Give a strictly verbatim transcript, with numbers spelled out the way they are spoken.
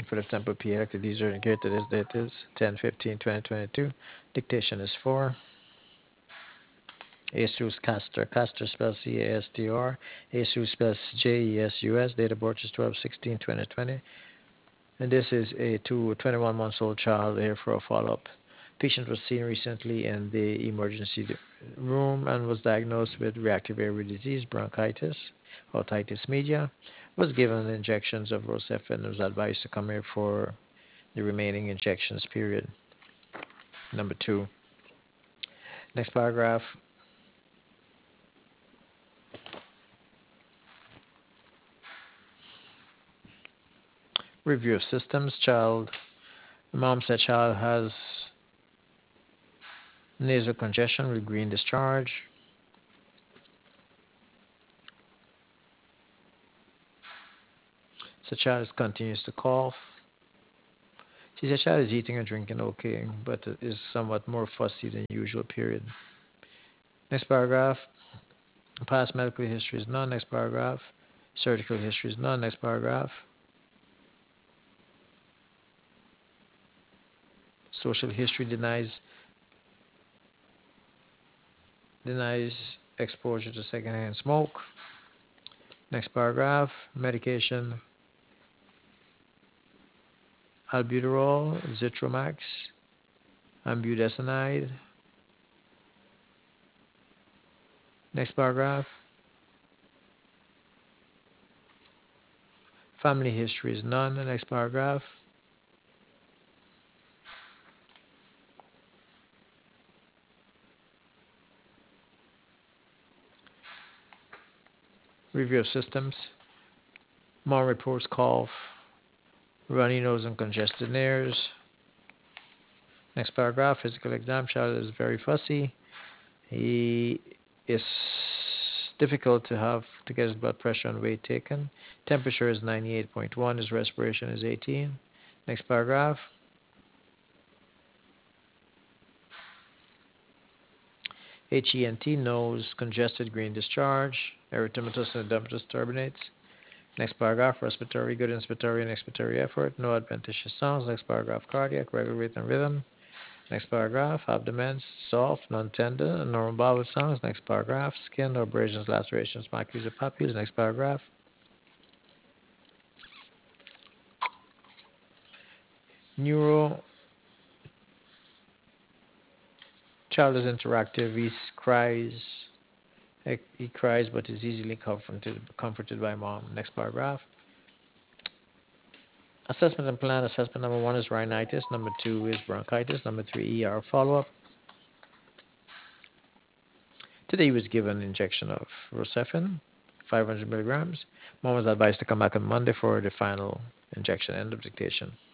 for the Temple P elected user indicated today's date is ten fifteen twenty twenty-two. Dictation is for Jesus Castor. Castor spells C A S T O R. Jesus spells J E S U S. Date of birth is twelve sixteen twenty twenty. And this is a two twenty-one months old child here for a follow-up. Patient was seen recently in the emergency room and was diagnosed with reactive airway disease, bronchitis, otitis media. Was given injections of Rocephin and was advised to come here for the remaining injections period. Number two. Next paragraph. Review of systems. Child. Mom said child has nasal congestion with green discharge. So child continues to cough. She said child is eating and drinking okay, but is somewhat more fussy than usual, period. Next paragraph. Past medical history is none. Next paragraph. Surgical history is none. Next paragraph. Social history denies denies exposure to secondhand smoke. Next paragraph. Medication. Albuterol, Zitromax, and budesonide. Next paragraph. Family history is none. Next paragraph. Review of systems. Mom reports cough, runny nose, and congested ears. Next paragraph. Physical exam. Child is very fussy. He is difficult to have to get his blood pressure and weight taken. Temperature is ninety-eight point one. His respiration is eighteen. Next paragraph. H E N T, nose, congested green discharge, erythematous and edematous turbinates. Next paragraph, respiratory, good inspiratory and expiratory effort, no adventitious sounds. Next paragraph, cardiac, regular rate and rhythm. Next paragraph, abdomen, soft, non-tender, normal bowel sounds. Next paragraph, skin, no abrasions, lacerations, macules, or papules. Next paragraph. Neuro, child is interactive, he cries, he cries but is easily comforted, comforted by mom. Next paragraph. Assessment and plan. Assessment number one is rhinitis. Number two is bronchitis. Number three, E R follow-up. Today he was given an injection of Rocephin, five hundred milligrams. Mom was advised to come back on Monday for the final injection. End of dictation.